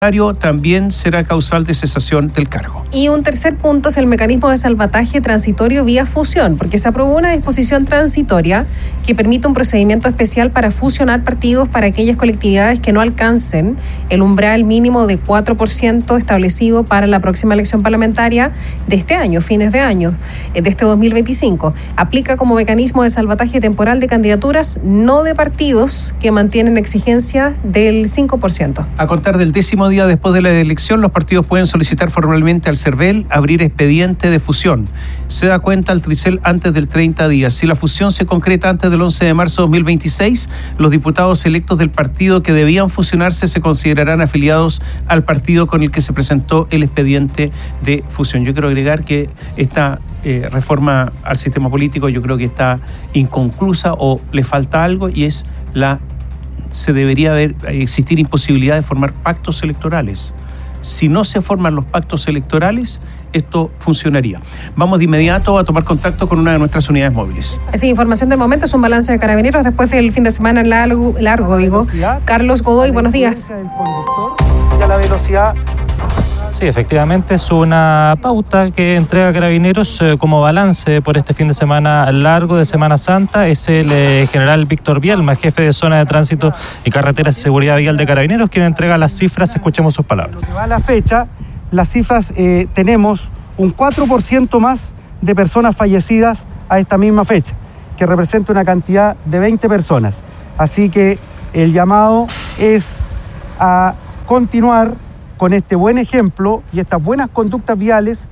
también será causal de cesación del cargo. Y un tercer punto es el mecanismo de salvataje transitorio vía fusión, porque se aprobó una disposición transitoria que permite un procedimiento especial para fusionar partidos para aquellas colectividades que no alcancen el umbral mínimo de 4% establecido para la próxima elección parlamentaria de este año, fines de año, de este 2025. Aplica como mecanismo de salvataje temporal de candidaturas, no de partidos que mantienen exigencia del 5%. A contar del 10º día después de la elección, los partidos pueden solicitar formalmente al CERVEL abrir expediente de fusión. Se da cuenta al Tricel antes del 30 días. Si la fusión se concreta antes del 11 de marzo de 2026, los diputados electos del partido que debían fusionarse se considerarán afiliados al partido con el que se presentó el expediente de fusión. Yo quiero agregar que esta reforma al sistema político yo creo que está inconclusa o le falta algo, y es se debería existir imposibilidad de formar pactos electorales. Si no se forman los pactos electorales, esto funcionaría. Vamos de inmediato a tomar contacto con una de nuestras unidades móviles. Sí, información del momento, es un balance de Carabineros después del fin de semana largo. Carlos Godoy, buenos días. El conductor y a la velocidad. Sí, efectivamente es una pauta que entrega Carabineros como balance por este fin de semana largo de Semana Santa. Es el general Víctor Bielma, jefe de zona de tránsito y carreteras y seguridad vial de Carabineros, quien entrega las cifras. Escuchemos sus palabras. Lo que va a la fecha, las cifras, tenemos un 4% más de personas fallecidas a esta misma fecha, que representa una cantidad de 20 personas. Así que el llamado es a continuar con este buen ejemplo y estas buenas conductas viales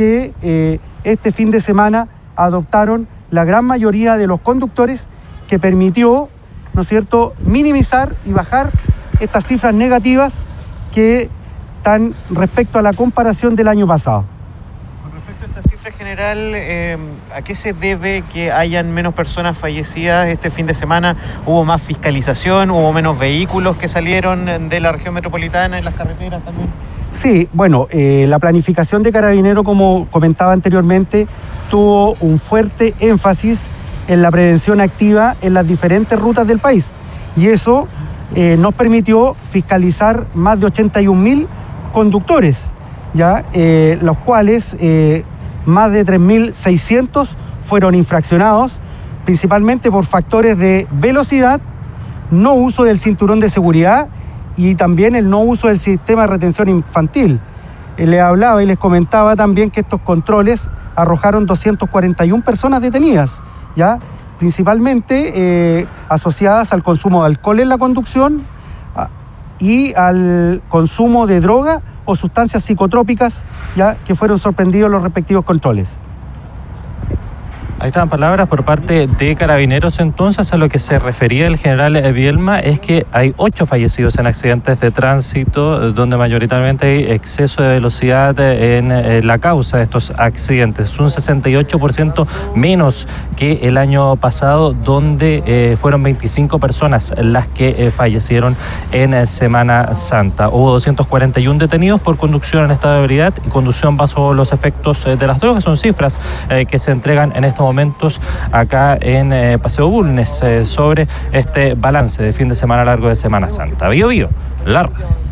que este fin de semana adoptaron la gran mayoría de los conductores, que permitió, ¿no es cierto?, minimizar y bajar estas cifras negativas que están respecto a la comparación del año pasado. Con respecto a esta cifra general, ¿a qué se debe que hayan menos personas fallecidas este fin de semana? ¿Hubo más fiscalización? ¿Hubo menos vehículos que salieron de la región metropolitana en las carreteras también? Sí, bueno, la planificación de Carabineros, como comentaba anteriormente, tuvo un fuerte énfasis en la prevención activa en las diferentes rutas del país. Y eso nos permitió fiscalizar más de 81.000 conductores, ¿ya? Los cuales más de 3.600 fueron infraccionados, principalmente por factores de velocidad, no uso del cinturón de seguridad y también el no uso del sistema de retención infantil. Les hablaba y les comentaba también que estos controles arrojaron 241 personas detenidas, ¿ya? Principalmente asociadas al consumo de alcohol en la conducción y al consumo de droga o sustancias psicotrópicas, ya que fueron sorprendidos los respectivos controles. Ahí estaban palabras por parte de Carabineros. Entonces, a lo que se refería el general Bielma es que hay 8 fallecidos en accidentes de tránsito, donde mayoritariamente hay exceso de velocidad en la causa de estos accidentes. Un 68% menos que el año pasado, donde fueron 25 personas las que fallecieron en Semana Santa. Hubo 241 detenidos por conducción en estado de ebriedad y conducción bajo los efectos de las drogas. Son cifras que se entregan en estos momentos acá en Paseo Bulnes sobre este balance de fin de semana largo de Semana Santa. Bío, largo.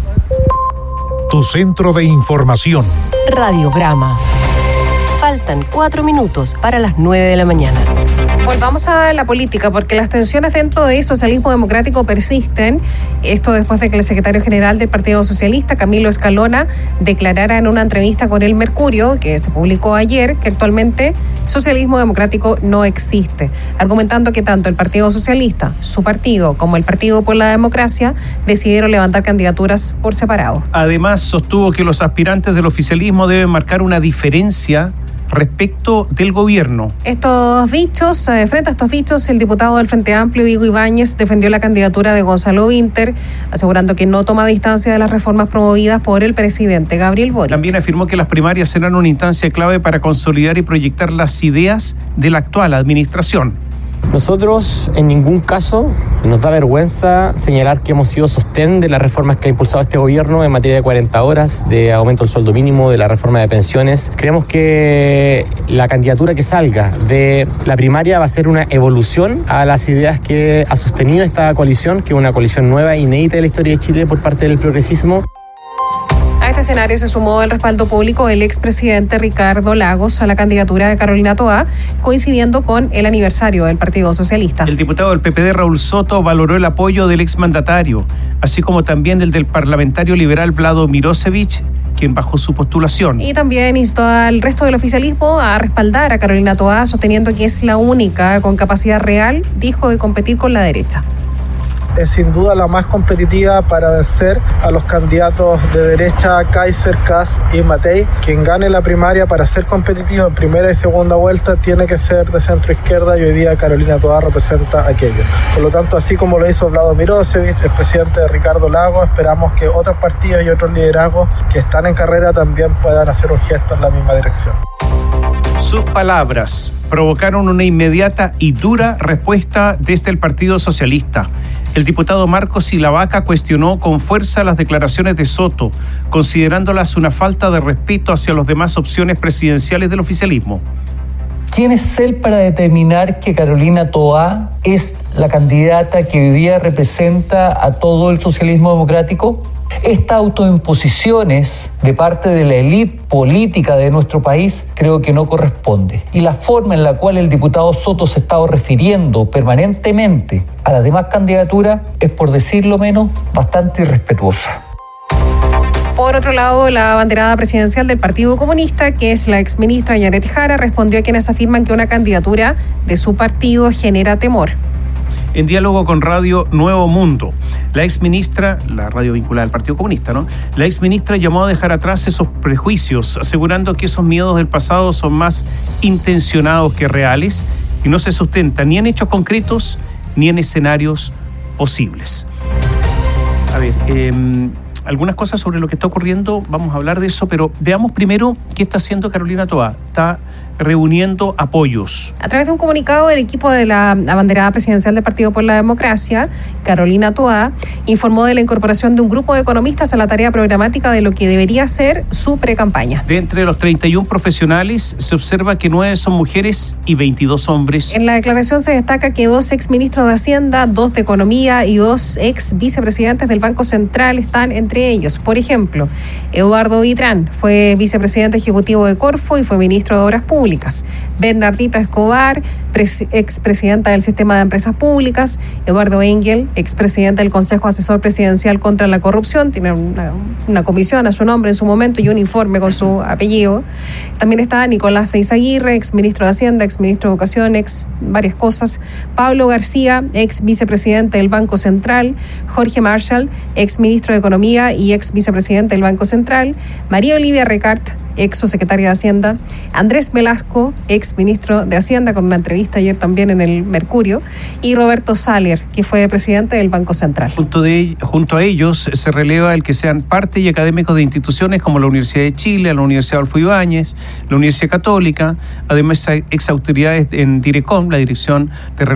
Tu centro de información. Radiograma. Faltan 4 minutos para las 9 de la mañana. Volvamos a la política, porque las tensiones dentro de Socialismo Democrático persisten. Esto después de que el secretario general del Partido Socialista, Camilo Escalona, declarara en una entrevista con El Mercurio, que se publicó ayer, que actualmente Socialismo Democrático no existe, argumentando que tanto el Partido Socialista, su partido, como el Partido por la Democracia decidieron levantar candidaturas por separado. Además, sostuvo que los aspirantes del oficialismo deben marcar una diferencia respecto del gobierno. Frente a estos dichos, el diputado del Frente Amplio, Diego Ibáñez, defendió la candidatura de Gonzalo Vinter, asegurando que no toma distancia de las reformas promovidas por el presidente Gabriel Boric. También afirmó que las primarias serán una instancia clave para consolidar y proyectar las ideas de la actual administración. Nosotros en ningún caso nos da vergüenza señalar que hemos sido sostén de las reformas que ha impulsado este gobierno en materia de 40 horas, de aumento del sueldo mínimo, de la reforma de pensiones. Creemos que la candidatura que salga de la primaria va a ser una evolución a las ideas que ha sostenido esta coalición, que es una coalición nueva e inédita de la historia de Chile por parte del progresismo. este escenario se sumó el respaldo público del expresidente Ricardo Lagos a la candidatura de Carolina Toá, coincidiendo con el aniversario del Partido Socialista. El diputado del PPD, Raúl Soto, valoró el apoyo del exmandatario, así como también el del parlamentario liberal Vlado Mirosevic, quien bajó su postulación. Y también instó al resto del oficialismo a respaldar a Carolina Toá, sosteniendo que es la única con capacidad real, dijo, de competir con la derecha. Es sin duda la más competitiva para vencer a los candidatos de derecha Kaiser, Kass y Matei. Quien gane la primaria para ser competitivo en primera y segunda vuelta tiene que ser de centro izquierda y hoy día Carolina Toá representa aquello. Por lo tanto, así como lo hizo Vlado Mirosevic, el presidente de Ricardo Lagos, esperamos que otros partidos y otros liderazgos que están en carrera también puedan hacer un gesto en la misma dirección. Sus palabras provocaron una inmediata y dura respuesta desde el Partido Socialista. El diputado Marcos Silavaca cuestionó con fuerza las declaraciones de Soto, considerándolas una falta de respeto hacia las demás opciones presidenciales del oficialismo. ¿Quién es él para determinar que Carolina Toá es la candidata que hoy día representa a todo el socialismo democrático? Estas autoimposiciones de parte de la élite política de nuestro país creo que no corresponde. Y la forma en la cual el diputado Soto se ha estado refiriendo permanentemente a las demás candidaturas es, por decirlo menos, bastante irrespetuosa. Por otro lado, la abanderada presidencial del Partido Comunista, que es la exministra Yaret Jara, respondió a quienes afirman que una candidatura de su partido genera temor. En diálogo con Radio Nuevo Mundo, la exministra, la radio vinculada al Partido Comunista, ¿no? La exministra llamó a dejar atrás esos prejuicios, asegurando que esos miedos del pasado son más intencionados que reales y no se sustentan ni en hechos concretos ni en escenarios posibles. A ver, algunas cosas sobre lo que está ocurriendo, vamos a hablar de eso, pero veamos primero qué está haciendo Carolina Toá. Está reuniendo apoyos. A través de un comunicado, el equipo de la abanderada presidencial del Partido por la Democracia, Carolina Toá, informó de la incorporación de un grupo de economistas a la tarea programática de lo que debería ser su precampaña. De entre los 31 profesionales, se observa que 9 son mujeres y 22 hombres. En la declaración se destaca que 2 exministros de Hacienda, 2 de Economía y 2 ex vicepresidentes del Banco Central están entre ellos. Por ejemplo, Eduardo Vitrán fue vicepresidente ejecutivo de Corfo y fue ministro de Obras Públicas. Bernardita Escobar, expresidenta del Sistema de Empresas Públicas. Eduardo Engel, expresidente del Consejo Asesor Presidencial contra la Corrupción, tiene una comisión a su nombre en su momento y un informe con su apellido. También está Nicolás Eizaguirre, exministro de Hacienda, exministro de Educación, varias cosas. Pablo García, ex vicepresidente del Banco Central. Jorge Marshall, ex ministro de Economía y ex vicepresidente del Banco Central. María Olivia Recart, ex subsecretaria de Hacienda. Andrés Velasco, ex ministro de Hacienda, con una entrevista ayer también en el Mercurio. Y Roberto Saller, que fue presidente del Banco Central. Junto a ellos se releva el que sean parte y académicos de instituciones como la Universidad de Chile, la Universidad Adolfo Ibáñez, la Universidad Católica, además ex autoridades en DIRECOM, la Dirección de